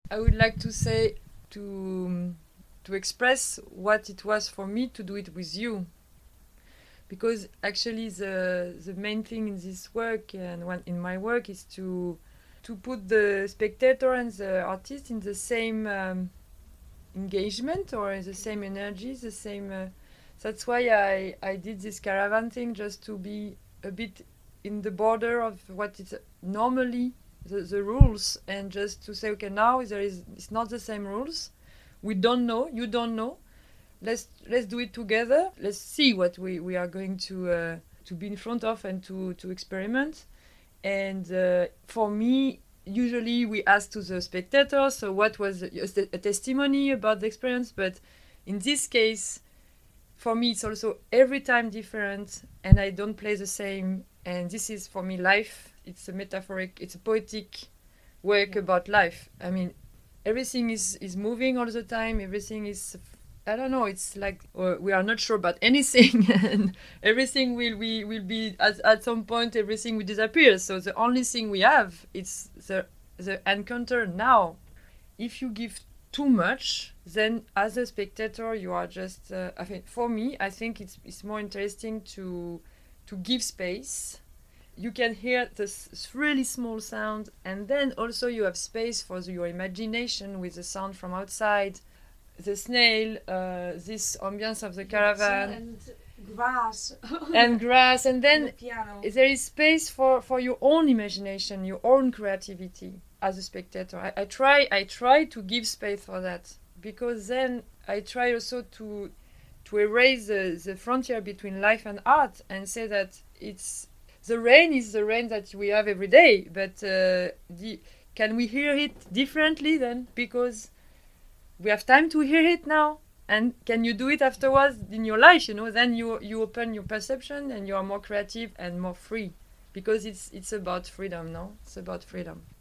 I would like to say to express what it was for me to do it with you, because actually the main thing in this work and in my work is to put the spectator and the artist in the same engagement or the same energy, the same. That's why I did this caravan thing, just to be a bit in the border of what is normally the rules, and just to say, okay, now it's not the same rules. We don't know, you don't know. Let's do it together. Let's see what we are going to be in front of and to experiment. And for me, usually we ask to the spectator, so what was a testimony about the experience, but in this case, for me, it's also every time different, and I don't play the same. And this is, for me, life. It's a metaphoric, it's a poetic work about life. I mean, everything is moving all the time. Everything is, I don't know, it's like we are not sure about anything. And everything will be, at some point, everything will disappear. So the only thing we have, it's the encounter now. If you give too much, then as a spectator you are just I think, for me, I think it's more interesting to give space. You can hear this really small sound, and then also you have space for your imagination with the sound from outside, the snail, this ambience of the caravan and grass and then the piano. there is space for your own imagination, your own creativity as a spectator. I try to give space for that, because then I try also to erase the frontier between life and art, and say that it's the rain is the rain that we have every day, but can we hear it differently then, because we have time to hear it now? And can you do it afterwards in your life? Then you open your perception and you are more creative and more free, because it's about freedom. No, it's about freedom.